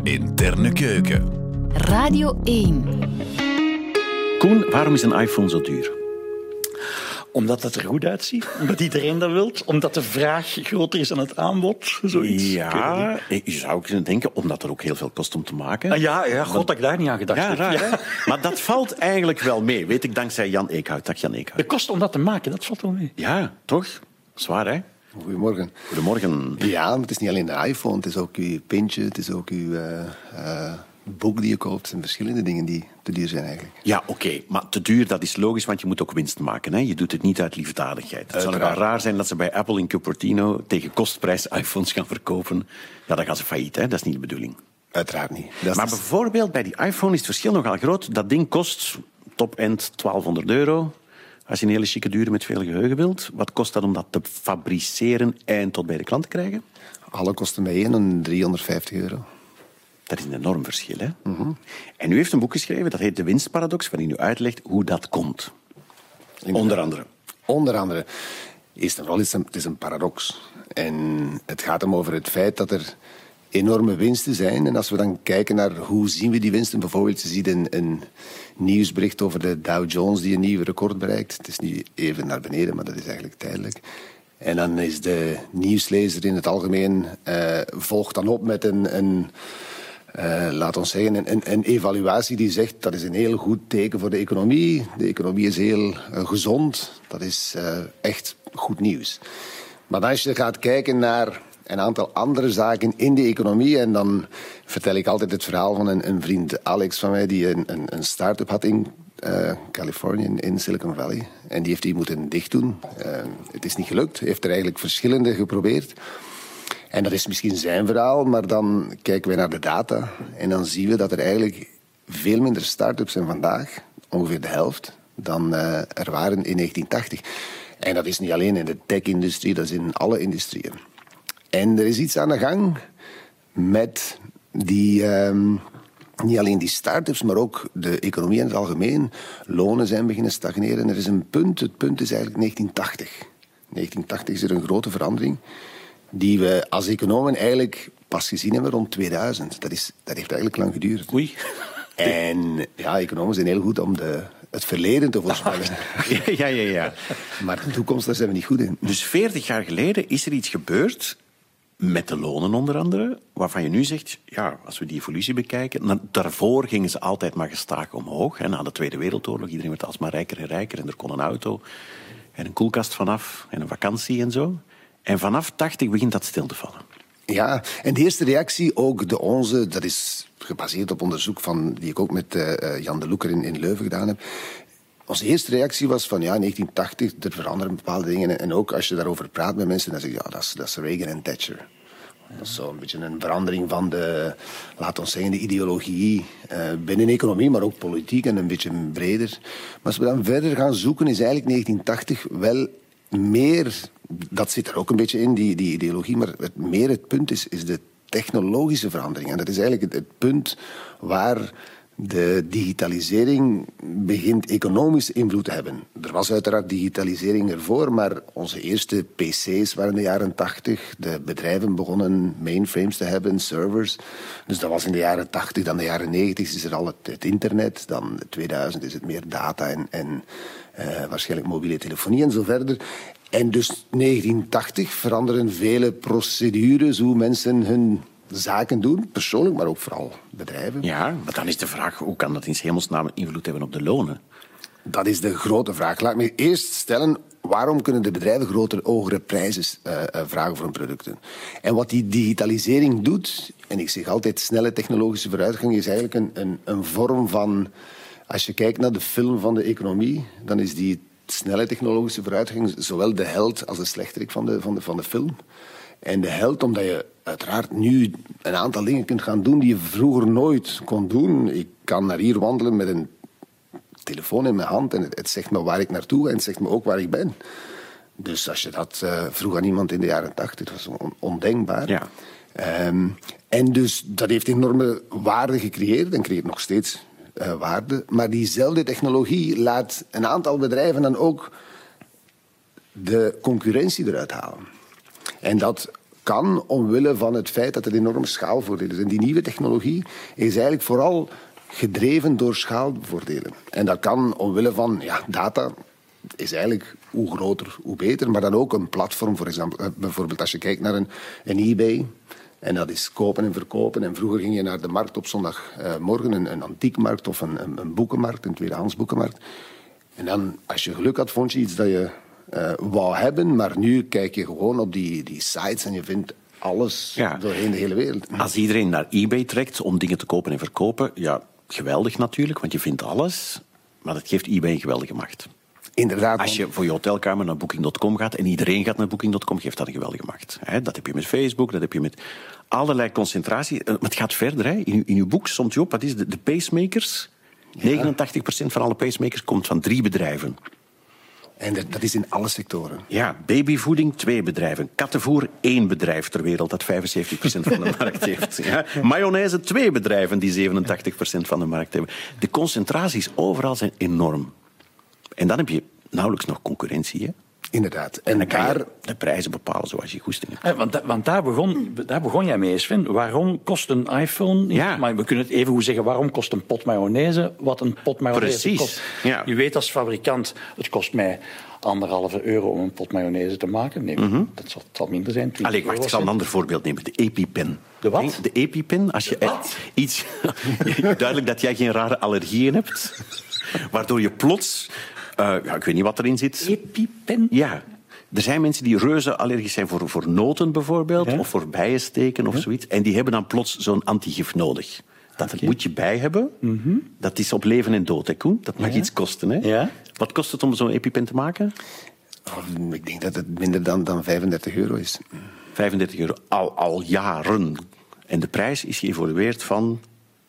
Interne keuken. Radio 1. Koen, waarom is een iPhone zo duur? Omdat het er goed uitziet, omdat iedereen dat wil, omdat de vraag groter is dan het aanbod, zoiets. Ja, je zou kunnen denken, omdat het ook heel veel kost om te maken. Ja, god, dat ik daar niet aan gedacht Ja, heb. raar, hè? Maar dat valt eigenlijk wel mee, weet ik, dankzij Jan Eekhout. Dag Jan Eekhout. De kost om dat te maken, dat valt wel mee. Ja, toch? Zwaar, hè? Goedemorgen. Goedemorgen. Ja, maar het is niet alleen de iPhone, het is ook uw pintje, het is ook uw boek die je koopt. Het zijn verschillende dingen die te duur zijn eigenlijk. Ja, oké, maar te duur, dat is logisch, want je moet ook winst maken. Hè? Je doet het niet uit liefdadigheid. Het zou nog wel raar zijn dat ze bij Apple in Cupertino tegen kostprijs iPhones gaan verkopen. Ja, dan gaan ze failliet, hè? Dat is niet de bedoeling. Uiteraard niet. Maar bijvoorbeeld bij die iPhone is het verschil nogal groot. Dat ding kost top-end €1200. Als je een hele chique dure met veel geheugen wilt. Wat kost dat om dat te fabriceren en tot bij de klant te krijgen? Alle kosten bijeen een €350. Dat is een enorm verschil, hè? En u heeft een boek geschreven, dat heet De Winstparadox, waarin u uitlegt hoe dat komt. Onder andere. Onder andere. Eerst en vooral is het een paradox. En het gaat hem over het feit dat er enorme winsten zijn. En als we dan kijken naar hoe zien we die winsten, bijvoorbeeld je ziet een nieuwsbericht over de Dow Jones die een nieuw record bereikt. Het is nu even naar beneden, maar dat is eigenlijk tijdelijk. En dan is de nieuwslezer in het algemeen volgt dan op met laat ons zeggen, een evaluatie die zegt dat is een heel goed teken voor de economie. De economie is heel gezond. Dat is echt goed nieuws. Maar als je gaat kijken naar een aantal andere zaken in de economie, en dan vertel ik altijd het verhaal van een vriend Alex van mij die een start-up had in Californië, in Silicon Valley. En die heeft die moeten dichtdoen. Het is niet gelukt. Hij heeft er eigenlijk verschillende geprobeerd. En dat is misschien zijn verhaal, maar dan kijken wij naar de data en dan zien we dat er eigenlijk veel minder start-ups zijn vandaag, ongeveer de helft, dan er waren in 1980. En dat is niet alleen in de tech-industrie, dat is in alle industrieën. En er is iets aan de gang met die, niet alleen die start-ups, maar ook de economie in het algemeen. Lonen zijn beginnen stagneren. Er is een punt, het punt is eigenlijk 1980. 1980 is er een grote verandering die we als economen eigenlijk pas gezien hebben rond 2000. Dat heeft eigenlijk lang geduurd. Oei. En ja, economen zijn heel goed om het verleden te voorspellen. Ja. Maar de toekomst, daar zijn we niet goed in. Dus 40 jaar geleden is er iets gebeurd, met de lonen onder andere, waarvan je nu zegt, ja, als we die evolutie bekijken, daarvoor gingen ze altijd maar gestaag omhoog. Hè, na de Tweede Wereldoorlog, iedereen werd alsmaar rijker en rijker en er kon een auto en een koelkast vanaf en een vakantie en zo. En vanaf 80 begint dat stil te vallen. Ja, en de eerste reactie, ook de onze, dat is gebaseerd op onderzoek die ik ook met Jan de Loeker in Leuven gedaan heb. Onze eerste reactie was van, ja, 1980, er veranderen bepaalde dingen. En ook als je daarover praat met mensen, dan zeg je, ja, dat is Reagan en Thatcher. Dat is zo'n beetje een verandering van laat ons zeggen, de ideologie binnen economie, maar ook politiek en een beetje breder. Maar als we dan verder gaan zoeken, is eigenlijk 1980 wel meer, dat zit er ook een beetje in, die ideologie, maar het punt is de technologische verandering. En dat is eigenlijk het punt waar de digitalisering begint economische invloed te hebben. Er was uiteraard digitalisering ervoor, maar onze eerste PC's waren in de jaren 80. De bedrijven begonnen mainframes te hebben, servers. Dus dat was in de jaren 80. Dan de jaren 90 is er al het internet. Dan 2000 is het meer data en waarschijnlijk mobiele telefonie en zo verder. En dus 1980 veranderen vele procedures, hoe mensen hun zaken doen, persoonlijk, maar ook vooral bedrijven. Ja, maar dan is de vraag, hoe kan dat in 's hemelsnaam invloed hebben op de lonen? Dat is de grote vraag. Laat me eerst stellen, waarom kunnen de bedrijven hogere prijzen vragen voor hun producten? En wat die digitalisering doet, en ik zeg altijd snelle technologische vooruitgang, is eigenlijk een vorm van, als je kijkt naar de film van de economie, dan is die snelle technologische vooruitgang zowel de held als de slechterik van de film. En de held, omdat je uiteraard nu een aantal dingen kunt gaan doen die je vroeger nooit kon doen. Ik kan naar hier wandelen met een telefoon in mijn hand en het zegt me waar ik naartoe ga en het zegt me ook waar ik ben. Dus als je dat vroeg aan iemand in de jaren 80, dat was ondenkbaar. Ja. En dus dat heeft enorme waarde gecreëerd en creëert nog steeds waarde. Maar diezelfde technologie laat een aantal bedrijven dan ook de concurrentie eruit halen. En dat kan omwille van het feit dat er enorme schaalvoordelen zijn. Die nieuwe technologie is eigenlijk vooral gedreven door schaalvoordelen. En dat kan omwille van data is eigenlijk hoe groter, hoe beter. Maar dan ook een platform, voor example, bijvoorbeeld als je kijkt naar een eBay. En dat is kopen en verkopen. En vroeger ging je naar de markt op zondagmorgen, een antiekmarkt of een boekenmarkt, een tweedehands boekenmarkt. En dan, als je geluk had, vond je iets dat je wou hebben. Maar nu kijk je gewoon op die sites en je vindt alles doorheen de hele wereld. Als iedereen naar eBay trekt om dingen te kopen en verkopen, ja, geweldig natuurlijk, want je vindt alles. Maar dat geeft eBay een geweldige macht. Inderdaad. Als je voor je hotelkamer naar Booking.com gaat en iedereen gaat naar Booking.com, geeft dat een geweldige macht. Dat heb je met Facebook, dat heb je met allerlei concentratie. Maar het gaat verder. In uw boek somt u op, wat is de pacemakers? 89% van alle pacemakers komt van 3 bedrijven. En dat is in alle sectoren. Ja, babyvoeding 2 bedrijven. Kattenvoer 1 bedrijf ter wereld dat 75% van de markt heeft. Ja. Mayonaise 2 bedrijven die 87% van de markt hebben. De concentraties overal zijn enorm. En dan heb je nauwelijks nog concurrentie. Hè? Inderdaad. En dan kan je de prijzen bepalen zoals je goesting hebt. Want daar begon jij mee, Sven. Waarom kost een iPhone... Ja. Maar we kunnen het even goed zeggen, waarom kost een pot mayonaise wat een pot mayonaise kost? Ja. Je weet als fabrikant, het kost mij €1,5 om een pot mayonaise te maken. Nee, dat zal minder zijn. Allee, wacht, ik zal een ander voorbeeld nemen. De EpiPen. De wat? De EpiPen. Als je iets... Duidelijk dat jij geen rare allergieën hebt. Waardoor je plots... ik weet niet wat erin zit. EpiPen? Ja. Er zijn mensen die reuze allergisch zijn voor noten bijvoorbeeld, of voor bijensteken of zoiets. En die hebben dan plots zo'n antigif nodig. Dat moet je bij hebben. Dat is op leven en dood, hè, Koen? Dat mag iets kosten. Hè? Ja. Wat kost het om zo'n EpiPen te maken? Ik denk dat het minder dan €35 is. €35. Al jaren. En de prijs is geëvolueerd van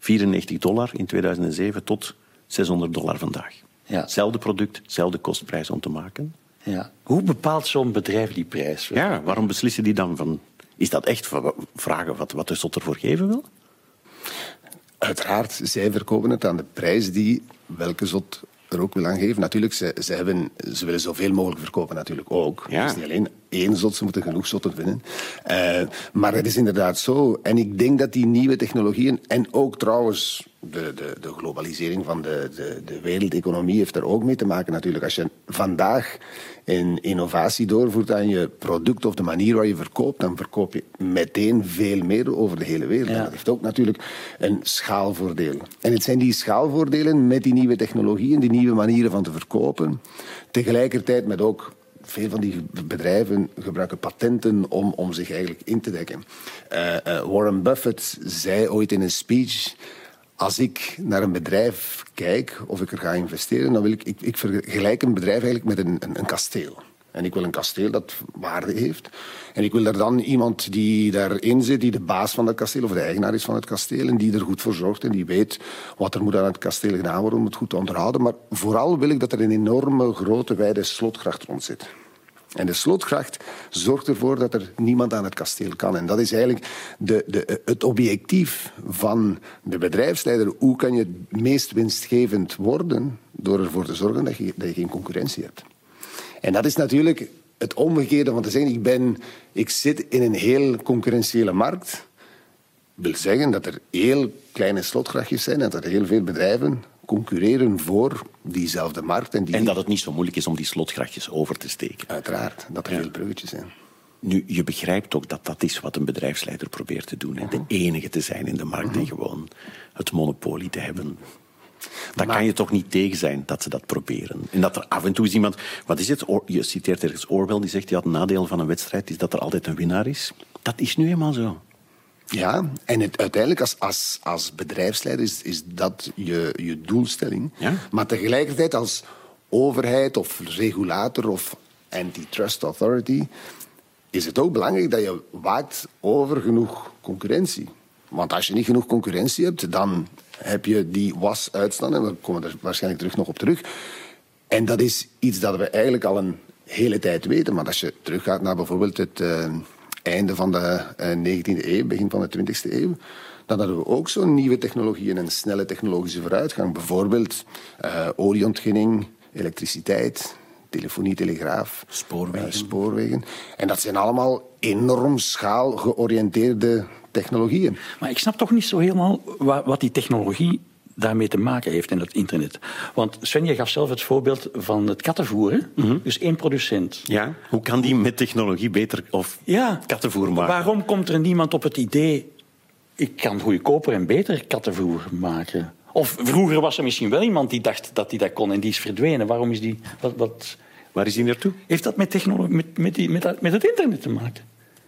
$94 in 2007 tot $600 vandaag. Ja. Hetzelfde product, hetzelfde kostprijs om te maken. Ja. Hoe bepaalt zo'n bedrijf die prijs? Ja, waarom beslissen die dan van... Is dat echt vragen wat de zot ervoor geven wil? Uiteraard, zij verkopen het aan de prijs die welke zot er ook wil aan geven. Natuurlijk, ze willen zoveel mogelijk verkopen natuurlijk ook. Ja. Het is niet alleen 1 zot, ze moeten genoeg zotten vinden. Maar het is inderdaad zo. En ik denk dat die nieuwe technologieën, en ook trouwens de globalisering van de wereldeconomie heeft daar ook mee te maken natuurlijk. Als je vandaag een innovatie doorvoert aan je product of de manier waar je verkoopt, dan verkoop je meteen veel meer over de hele wereld. Ja. En dat heeft ook natuurlijk een schaalvoordeel. En het zijn die schaalvoordelen met die nieuwe technologieën, die nieuwe manieren van te verkopen, tegelijkertijd met ook... Veel van die bedrijven gebruiken patenten om zich eigenlijk in te dekken. Warren Buffett zei ooit in een speech... Als ik naar een bedrijf kijk of ik er ga investeren... dan wil ik vergelijk een bedrijf eigenlijk met een kasteel. En ik wil een kasteel dat waarde heeft. En ik wil er dan iemand die daarin zit, die de baas van dat kasteel of de eigenaar is van het kasteel, en die er goed voor zorgt en die weet wat er moet aan het kasteel gedaan worden om het goed te onderhouden. Maar vooral wil ik dat er een enorme, grote, wijde slotgracht rond zit. En de slotgracht zorgt ervoor dat er niemand aan het kasteel kan. En dat is eigenlijk het objectief van de bedrijfsleider. Hoe kan je het meest winstgevend worden door ervoor te zorgen dat je geen concurrentie hebt. En dat is natuurlijk het omgekeerde van te zeggen, ik zit in een heel concurrentiële markt. Wil zeggen dat er heel kleine slotgrachtjes zijn en dat er heel veel bedrijven concurreren voor diezelfde markt. En dat het niet zo moeilijk is om die slotgrachtjes over te steken. Uiteraard, dat er veel bruggetjes zijn. Nu, je begrijpt ook dat dat is wat een bedrijfsleider probeert te doen. Hè? De enige te zijn in de markt en gewoon het monopolie te hebben. Daar kan je toch niet tegen zijn dat ze dat proberen. En dat er af en toe is iemand... Wat is het? Je citeert ergens Orwell, die zegt... Ja, het nadeel van een wedstrijd is dat er altijd een winnaar is. Dat is nu eenmaal zo. Ja, en uiteindelijk als bedrijfsleider is dat je doelstelling. Ja? Maar tegelijkertijd als overheid of regulator of antitrust authority... is het ook belangrijk dat je waakt over genoeg concurrentie. Want als je niet genoeg concurrentie hebt, dan heb je die was uitstaan. En we komen er waarschijnlijk terug nog op terug. En dat is iets dat we eigenlijk al een hele tijd weten. Maar als je teruggaat naar bijvoorbeeld het einde van de 19e eeuw, begin van de 20e eeuw... dan hadden we ook zo'n nieuwe technologieën en een snelle technologische vooruitgang. Bijvoorbeeld olieontginning, elektriciteit, telefonie, telegraaf, Spoorwegen. spoorwegen. En dat zijn allemaal enorm schaalgeoriënteerde technologieën. Maar ik snap toch niet zo helemaal wat die technologie daarmee te maken heeft in het internet. Want Sven, je gaf zelf het voorbeeld van het kattenvoer. Hè? Dus één producent. Ja, hoe kan die met technologie beter of kattenvoer maken? Waarom komt er niemand op het idee, ik kan goedkoper en beter kattenvoer maken? Of vroeger was er misschien wel iemand die dacht dat hij dat kon en die is verdwenen. Waarom is die... Waar is die naartoe? Heeft dat met technologie, met het internet te maken?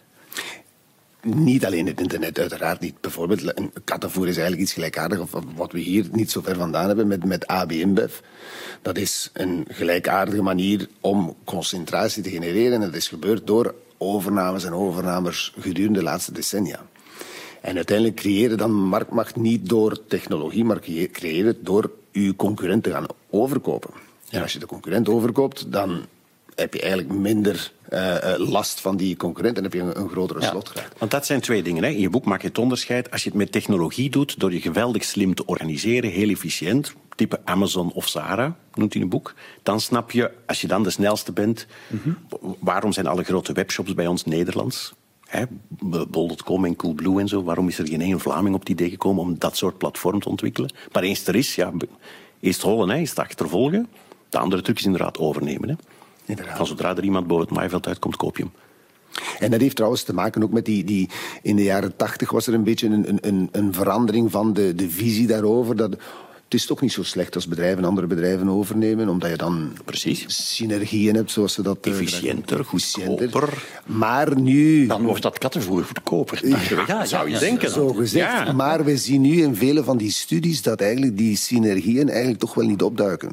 Niet alleen het internet, uiteraard niet. Bijvoorbeeld, een kattenvoer is eigenlijk iets gelijkaardigs, of wat we hier niet zo ver vandaan hebben met AB InBev. Dat is een gelijkaardige manier om concentratie te genereren. En dat is gebeurd door overnames en overnamers gedurende de laatste decennia. En uiteindelijk creëren dan marktmacht niet door technologie, maar creëren het door uw concurrent te gaan overkopen. En als je de concurrent overkoopt, dan heb je eigenlijk minder last van die concurrent en heb je een grotere slotgraad. Want dat zijn twee dingen. Hè. In je boek maak je het onderscheid. Als je het met technologie doet, door je geweldig slim te organiseren, heel efficiënt, type Amazon of Zara, noemt hij een boek, dan snap je, als je dan de snelste bent, waarom zijn alle grote webshops bij ons Nederlands? Bol.com en Coolblue en zo. Waarom is er geen één Vlaming op het idee gekomen om dat soort platform te ontwikkelen? Maar eens er is, eerst rollen, eerst achtervolgen. De andere truc is inderdaad overnemen. Hè. Van zodra er iemand boven het maaiveld uitkomt, koop je hem. En dat heeft trouwens te maken ook met die in de jaren 80 was er een beetje een verandering van de visie daarover. Dat het is toch niet zo slecht als bedrijven andere bedrijven overnemen, omdat je dan synergieën hebt, zoals ze dat... Efficiënter, goedkoper. Maar nu... Dan wordt dat kattenvoer goedkoper. Ja, zou je denken. Zo gezegd. Ja. Maar we zien nu in vele van die studies dat eigenlijk die synergieën eigenlijk toch wel niet opduiken.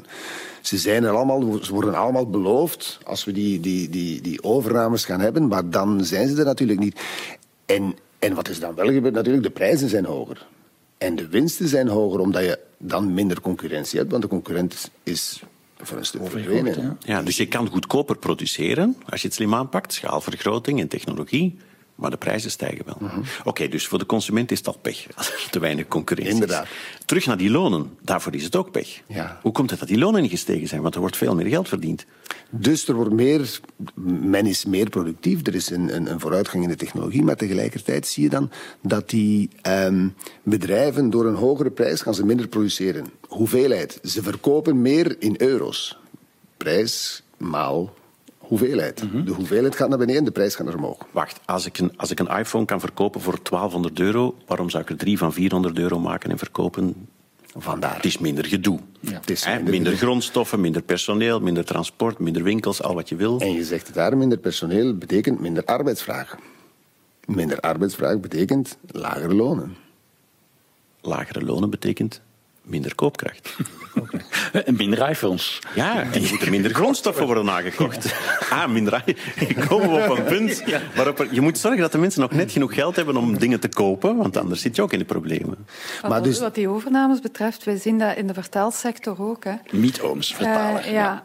Ze worden allemaal beloofd als we die overnames gaan hebben, maar dan zijn ze er natuurlijk niet. En wat is dan wel gebeurd? Natuurlijk, de prijzen zijn hoger. En de winsten zijn hoger, omdat je dan minder concurrentie hebt, want de concurrent is voor een stuk verdwenen. Ja, dus je kan goedkoper produceren, als je het slim aanpakt, schaalvergroting en technologie, maar de prijzen stijgen wel. Oké, dus voor de consument is dat pech, als er te weinig concurrentie is. Inderdaad. Terug naar die lonen, daarvoor is het ook pech. Ja. Hoe komt het dat die lonen niet gestegen zijn? Want er wordt veel meer geld verdiend. Dus men is meer productief, er is een vooruitgang in de technologie, maar tegelijkertijd zie je dan dat die bedrijven door een hogere prijs gaan ze minder produceren. Hoeveelheid, ze verkopen meer in euro's. Prijs maal hoeveelheid. De hoeveelheid gaat naar beneden, de prijs gaat naar omhoog. Wacht, als ik een iPhone kan verkopen voor €1200, waarom zou ik er 3 van €400 maken en verkopen? Vandaar. Het is minder gedoe. Ja. Het is minder grondstoffen, minder personeel, minder transport, minder winkels, al wat je wil. En je zegt het daar, minder personeel betekent minder arbeidsvraag. Minder arbeidsvraag betekent lagere lonen. Lagere lonen betekent minder koopkracht. En minder iPhones. Ja, en er moeten minder grondstoffen worden aangekocht. Minder. Komen we op een punt waarop je moet zorgen dat de mensen nog net genoeg geld hebben om dingen te kopen, want anders zit je ook in de problemen. Maar dus... Wat die overnames betreft, wij zien dat in de vertaalsector ook. Meethomes vertalen.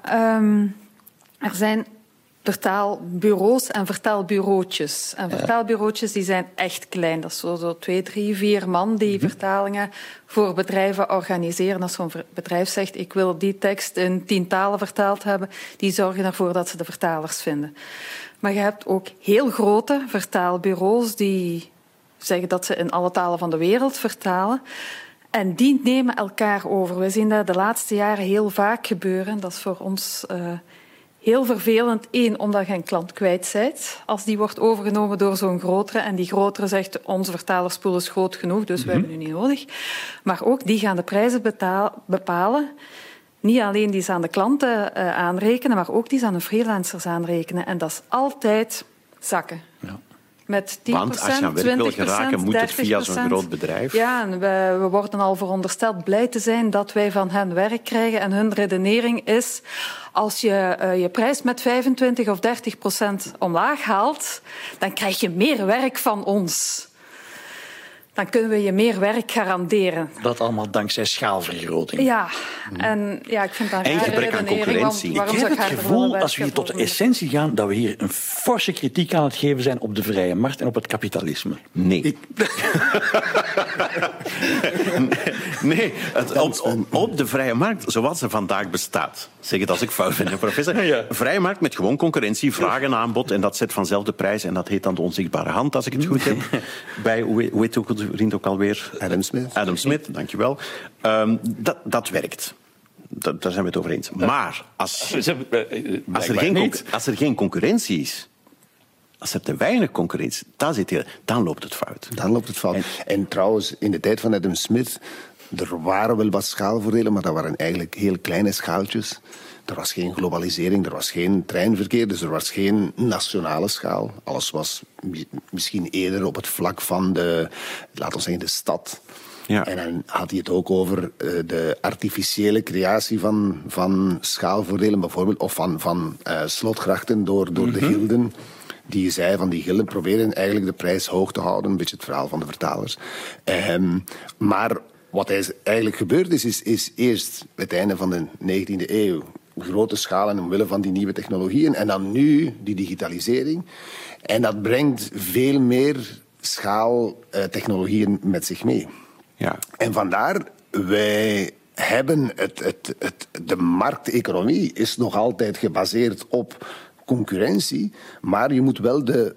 Er zijn vertaalbureaus en vertaalbureautjes. En vertaalbureautjes die zijn echt klein. Dat is zo 2, 3, 4 man die vertalingen voor bedrijven organiseren. Als zo'n bedrijf zegt, ik wil die tekst in 10 talen vertaald hebben, die zorgen ervoor dat ze de vertalers vinden. Maar je hebt ook heel grote vertaalbureaus die zeggen dat ze in alle talen van de wereld vertalen. En die nemen elkaar over. We zien dat de laatste jaren heel vaak gebeuren. Dat is voor ons... heel vervelend. 1, omdat je een klant kwijt bent. Als die wordt overgenomen door zo'n grotere. En die grotere zegt, onze vertalerspool is groot genoeg, dus we hebben u niet nodig. Maar ook, die gaan de prijzen bepalen. Niet alleen die ze aan de klanten aanrekenen, maar ook die ze aan de freelancers aanrekenen. En dat is altijd zakken. Ja. Met 10%, want als je aan werk wil geraken, moet het via zo'n groot bedrijf. Ja, en we worden al verondersteld blij te zijn dat wij van hen werk krijgen. En hun redenering is, als je je prijs met 25 of 30% omlaag haalt, dan krijg je meer werk van ons. Dan kunnen we je meer werk garanderen. Dat allemaal dankzij schaalvergroting. Ja, en ja, ik vind dat een gebrek aan concurrentie. Ik heb het gevoel, als we hier tot de essentie gaan, dat we hier een forse kritiek aan het geven zijn op de vrije markt en op het kapitalisme. Nee. Nee, op de vrije markt zoals ze vandaag bestaat. Zeg het als ik fout ben, hè, professor. Ja. Vrije markt met gewoon concurrentie, vraag en aanbod. En dat zet vanzelf de prijs. En dat heet dan de onzichtbare hand, als ik het goed heb. Bij, hoe heet ook de vriend ook alweer? Adam Smith, dankjewel. Dat werkt. Daar zijn we het over eens. Maar als er geen concurrentie is, als er te weinig concurrentie is, dan loopt het fout. Dan loopt het fout. En trouwens, in de tijd van Adam Smith, er waren wel wat schaalvoordelen, maar dat waren eigenlijk heel kleine schaaltjes. Er was geen globalisering, er was geen treinverkeer, dus er was geen nationale schaal. Alles was misschien eerder op het vlak van de stad. Ja. En dan had hij het ook over de artificiële creatie van schaalvoordelen, bijvoorbeeld, of van slotgrachten door de gilden. Die zei van die gilden proberen eigenlijk de prijs hoog te houden, een beetje het verhaal van de vertalers. Maar wat eigenlijk gebeurd is eerst het einde van de 19e eeuw grote schalen omwille van die nieuwe technologieën en dan nu die digitalisering. En dat brengt veel meer schaaltechnologieën met zich mee. Ja. En vandaar, wij hebben de markteconomie is nog altijd gebaseerd op concurrentie, maar je moet wel de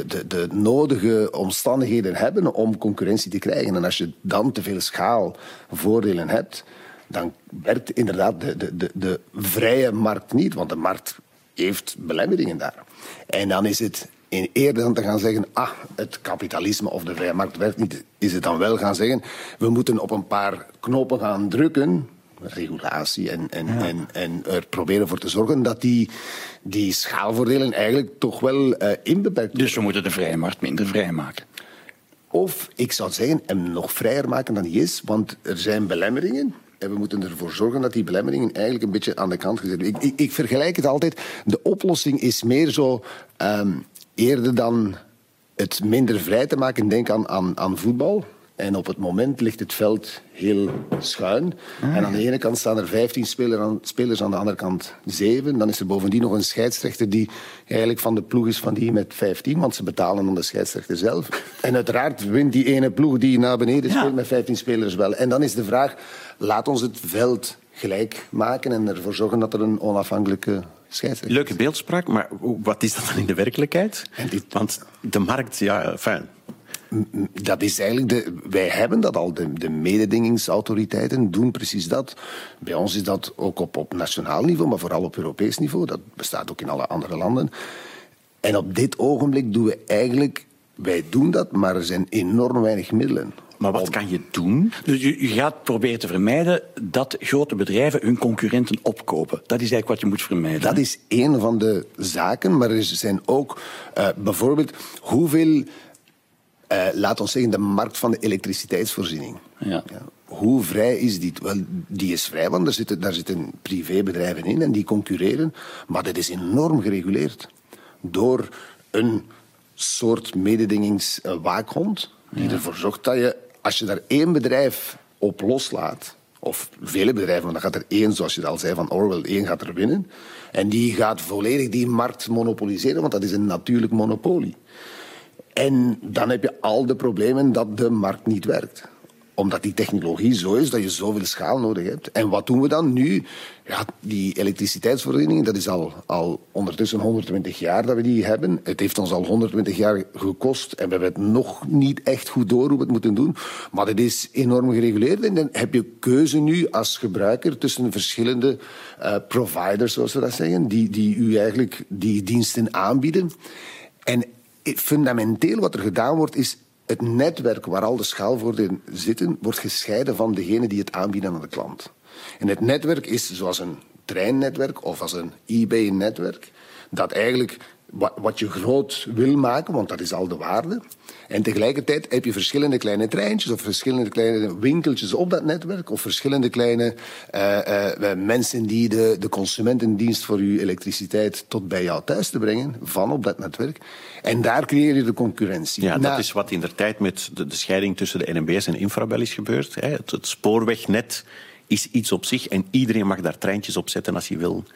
nodige omstandigheden hebben om concurrentie te krijgen. En als je dan te veel schaalvoordelen hebt, dan werkt inderdaad de vrije markt niet, want de markt heeft belemmeringen daar. En dan is het eerder dan te gaan zeggen, het kapitalisme of de vrije markt werkt niet, is het dan wel gaan zeggen, we moeten op een paar knoppen gaan drukken, regulatie, en er proberen voor te zorgen dat die schaalvoordelen eigenlijk toch wel inbeperkt worden. Dus we moeten de vrije markt minder vrij maken. Of, ik zou zeggen, hem nog vrijer maken dan die is, want er zijn belemmeringen. En we moeten ervoor zorgen dat die belemmeringen eigenlijk een beetje aan de kant gezet worden. Ik vergelijk het altijd. De oplossing is meer zo, eerder dan het minder vrij te maken, denk aan voetbal. En op het moment ligt het veld heel schuin. En aan de ene kant staan er 15 spelers, aan de andere kant 7. Dan is er bovendien nog een scheidsrechter die eigenlijk van de ploeg is van die met 15, want ze betalen aan de scheidsrechter zelf. En uiteraard wint die ene ploeg die naar beneden speelt met 15 spelers wel. En dan is de vraag, laat ons het veld gelijk maken en ervoor zorgen dat er een onafhankelijke scheidsrechter is. Leuke beeldspraak, maar wat is dat dan in de werkelijkheid? Want de markt, dat is eigenlijk wij hebben dat al. De mededingingsautoriteiten doen precies dat. Bij ons is dat ook op nationaal niveau, maar vooral op Europees niveau. Dat bestaat ook in alle andere landen. En op dit ogenblik doen we eigenlijk, wij doen dat, maar er zijn enorm weinig middelen. Maar wat kan je doen? Dus je gaat proberen te vermijden dat grote bedrijven hun concurrenten opkopen. Dat is eigenlijk wat je moet vermijden. Dat is één van de zaken, maar er zijn ook bijvoorbeeld hoeveel... laat ons zeggen, de markt van de elektriciteitsvoorziening. Ja. Hoe vrij is die? Wel, die is vrij, want daar zitten privébedrijven in en die concurreren. Maar dat is enorm gereguleerd. Door een soort mededingingswaakhond die ervoor zorgt dat je, als je daar één bedrijf op loslaat, of vele bedrijven, maar dan gaat er één, zoals je al zei van Orwell, één gaat er winnen. En die gaat volledig die markt monopoliseren, want dat is een natuurlijk monopolie. En dan heb je al de problemen dat de markt niet werkt. Omdat die technologie zo is dat je zoveel schaal nodig hebt. En wat doen we dan nu? Ja, die elektriciteitsvoorziening, dat is al ondertussen 120 jaar dat we die hebben. Het heeft ons al 120 jaar gekost en we hebben het nog niet echt goed door hoe we het moeten doen. Maar het is enorm gereguleerd en dan heb je keuze nu als gebruiker tussen verschillende providers, zoals we dat zeggen, die u eigenlijk die diensten aanbieden. En fundamenteel wat er gedaan wordt, is het netwerk waar al de schaalvoordelen zitten, wordt gescheiden van degene die het aanbieden aan de klant. En het netwerk is zoals een treinnetwerk of als een eBay-netwerk, dat eigenlijk wat je groot wil maken, want dat is al de waarde. En tegelijkertijd heb je verschillende kleine treintjes of verschillende kleine winkeltjes op dat netwerk of verschillende kleine mensen die de consumentendienst voor je elektriciteit tot bij jou thuis te brengen van op dat netwerk. En daar creëer je de concurrentie. Ja, dat is wat in der tijd met de scheiding tussen de NMBS en Infrabel is gebeurd. Het spoorwegnet is iets op zich en iedereen mag daar treintjes op zetten als hij wil.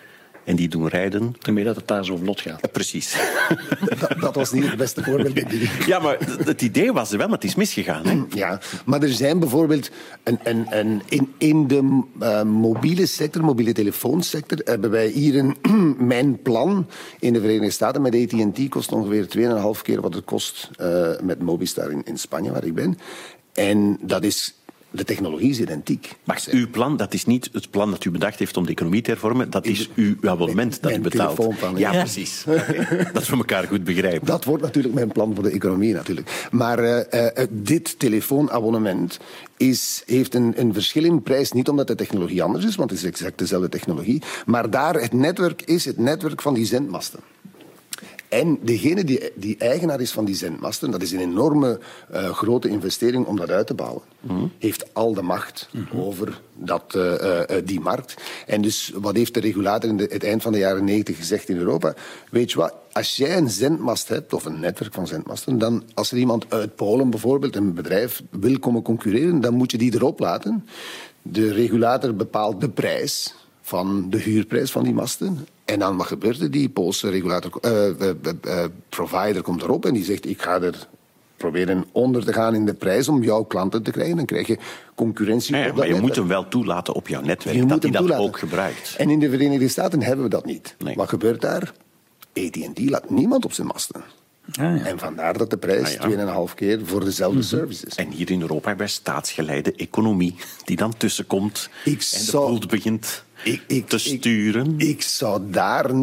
En die doen rijden. Daarmee dat het daar zo vlot gaat. Precies. Dat was niet het beste voorbeeld, denk ik. Ja, maar het idee was er wel, maar het is misgegaan. Hè? Ja, maar er zijn bijvoorbeeld in de mobiele sector, mobiele telefoonsector, hebben wij hier mijn plan in de Verenigde Staten met AT&T kost ongeveer 2,5 keer wat het kost met Mobistar in Spanje, waar ik ben. En dat is... De technologie is identiek. Maar uw plan, dat is niet het plan dat u bedacht heeft om de economie te hervormen. Dat is uw abonnement dat u betaalt. Telefoonplan, ja, precies. Dat we elkaar goed begrijpen. Dat wordt natuurlijk mijn plan voor de economie natuurlijk. Maar dit telefoonabonnement heeft een verschil in prijs. Niet omdat de technologie anders is, want het is exact dezelfde technologie. Maar daar het netwerk is het netwerk van die zendmasten. En degene die eigenaar is van die zendmasten, dat is een enorme grote investering om dat uit te bouwen, heeft al de macht over die markt. En dus wat heeft de regulator in het eind van de jaren 90 gezegd in Europa? Weet je wat, als jij een zendmast hebt, of een netwerk van zendmasten, dan als er iemand uit Polen bijvoorbeeld, een bedrijf, wil komen concurreren, dan moet je die erop laten. De regulator bepaalt de prijs van de huurprijs van die masten. En dan wat gebeurt er? Die Poolse provider komt erop en die zegt, ik ga er proberen onder te gaan in de prijs om jouw klanten te krijgen. Dan krijg je concurrentie. Ja, maar je moet hem wel toelaten op jouw netwerk, dat hij dat ook gebruikt. En in de Verenigde Staten hebben we dat niet. Nee. Wat gebeurt daar? AT&T laat niemand op zijn masten. Ja. En vandaar dat de prijs 2,5 keer voor dezelfde service is. En hier in Europa hebben wij staatsgeleide economie die dan tussenkomt en de boel begint te sturen. Ik zou daar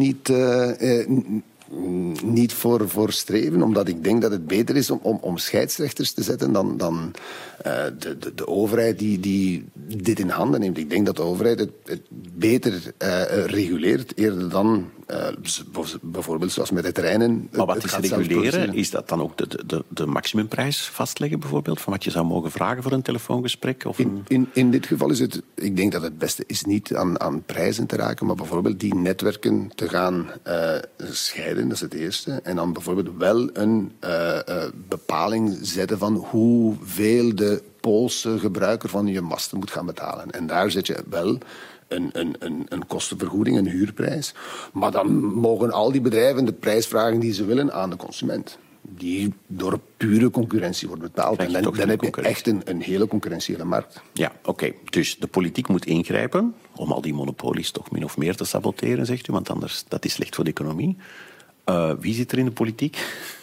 niet voor streven, omdat ik denk dat het beter is om scheidsrechters te zetten dan de overheid die dit in handen neemt. Ik denk dat de overheid het beter reguleert eerder dan bijvoorbeeld zoals met de treinen. Maar wat is reguleren? Is dat dan ook de maximumprijs vastleggen bijvoorbeeld? Van wat je zou mogen vragen voor een telefoongesprek? Of in dit geval is het, ik denk dat het beste is niet aan prijzen te raken, maar bijvoorbeeld die netwerken te gaan scheiden, dat is het eerste. En dan bijvoorbeeld wel een bepaling zetten van hoeveel de Poolse gebruiker van je masten moet gaan betalen. En daar zet je wel een kostenvergoeding, een huurprijs. Maar dan mogen al die bedrijven de prijs vragen die ze willen aan de consument. Die door pure concurrentie wordt betaald. En dan heb je echt een hele concurrentiële markt. Ja, oké. Dus de politiek moet ingrijpen om al die monopolies toch min of meer te saboteren, zegt u, want anders dat is slecht voor de economie. Wie zit er in de politiek?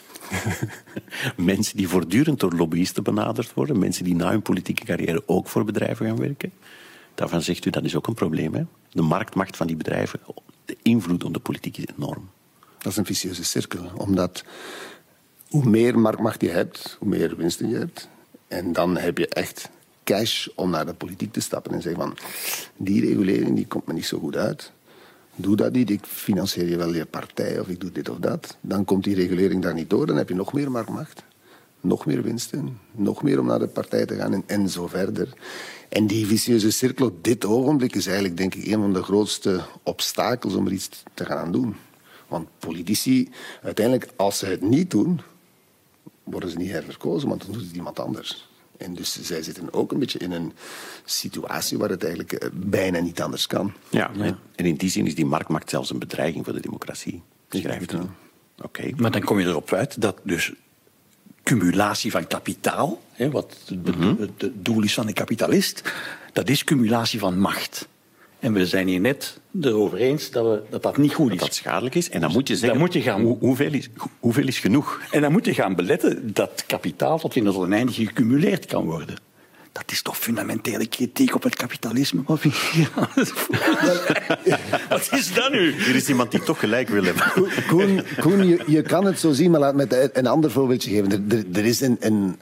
Mensen die voortdurend door lobbyisten benaderd worden, mensen die na hun politieke carrière ook voor bedrijven gaan werken. Daarvan zegt u, dat is ook een probleem. Hè? De marktmacht van die bedrijven, de invloed op de politiek is enorm. Dat is een vicieuze cirkel, omdat hoe meer marktmacht je hebt, hoe meer winsten je hebt. En dan heb je echt cash om naar de politiek te stappen en zeggen van, die regulering die komt me niet zo goed uit. Doe dat niet, ik financier je wel je partij of ik doe dit of dat. Dan komt die regulering daar niet door, dan heb je nog meer marktmacht. Nog meer winsten, nog meer om naar de partij te gaan en zo verder. En die vicieuze cirkel op dit ogenblik is eigenlijk, denk ik, een van de grootste obstakels om er iets te gaan doen. Want politici, uiteindelijk, als ze het niet doen, worden ze niet herverkozen, want dan doet het iemand anders. En dus zij zitten ook een beetje in een situatie waar het eigenlijk bijna niet anders kan. Ja, en in die zin is die marktmacht zelfs een bedreiging voor de democratie. Schrijft u. Oké. Maar dan kom je erop uit dat dus cumulatie van kapitaal, wat het doel is van een kapitalist, dat is cumulatie van macht. En we zijn hier net erover eens dat niet goed is. Dat schadelijk is. En dan moet je zeggen, moet je gaan, hoeveel is genoeg? En dan moet je gaan beletten dat kapitaal tot in het oneindige gecumuleerd kan worden. Dat is toch fundamentele kritiek op het kapitalisme? Wat is dat nu? Er is iemand die toch gelijk wil hebben. Koen, je kan het zo zien, maar laat me een ander voorbeeldje geven. Er is een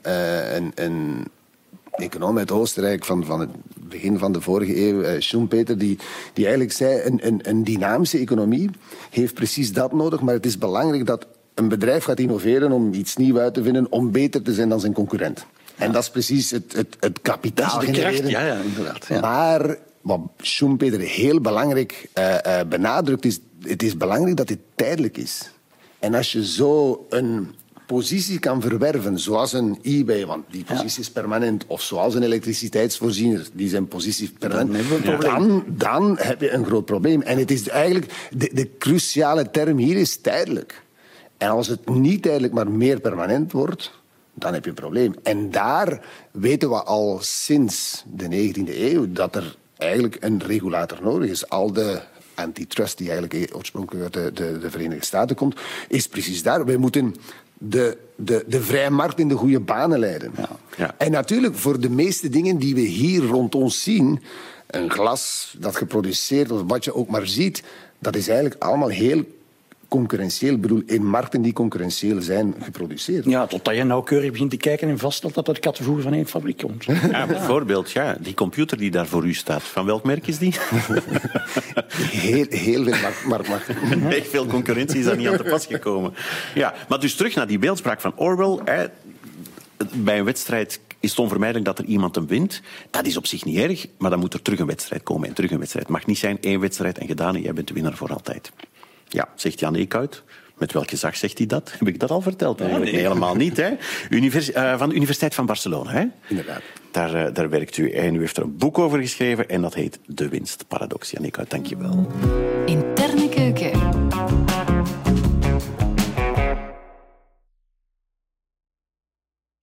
econoom uit Oostenrijk van het begin van de vorige eeuw, Schumpeter, die eigenlijk zei, een dynamische economie heeft precies dat nodig, maar het is belangrijk dat een bedrijf gaat innoveren om iets nieuws uit te vinden, om beter te zijn dan zijn concurrent. En dat is precies het kapitaal genereren. Ja, inderdaad. Ja. Maar wat Schumpeter heel belangrijk benadrukt is, het is belangrijk dat dit tijdelijk is. En als je zo een positie kan verwerven, zoals een eBay, want die positie is permanent, of zoals een elektriciteitsvoorziener, die zijn positie permanent, dan heb je een groot probleem. En het is eigenlijk, de cruciale term hier is tijdelijk. En als het niet tijdelijk, maar meer permanent wordt, dan heb je een probleem. En daar weten we al sinds de 19e eeuw dat er eigenlijk een regulator nodig is. Al de antitrust die eigenlijk oorspronkelijk uit de Verenigde Staten komt, is precies daar. Wij moeten de vrije markt in de goede banen leiden. Ja. En natuurlijk, voor de meeste dingen die we hier rond ons zien, een glas dat geproduceerd wordt, wat je ook maar ziet, dat is eigenlijk allemaal heel concurrentieel. Ik bedoel, in markten die concurrentieel zijn geproduceerd. Ja, totdat je nauwkeurig begint te kijken en vaststelt dat het kattenvoer van één fabriek komt. Ja, bijvoorbeeld, die computer die daar voor u staat, van welk merk is die? Heel veel marktmacht. Echt veel concurrentie is daar niet aan te pas gekomen. Ja, maar dus terug naar die beeldspraak van Orwell. Bij een wedstrijd is het onvermijdelijk dat er iemand hem wint. Dat is op zich niet erg, maar dan moet er terug een wedstrijd komen. En terug een wedstrijd. Het mag niet zijn 1 wedstrijd en gedaan en jij bent de winnaar voor altijd. Ja, zegt Jan Eekhout. Met welk gezag zegt hij dat? Heb ik dat al verteld? Nee, helemaal niet. Hè? Van de Universiteit van Barcelona. Hè? Inderdaad. Daar werkt u. En u heeft er een boek over geschreven en dat heet De Winstparadox. Jan Eekhout, dank je wel. Interne keuken.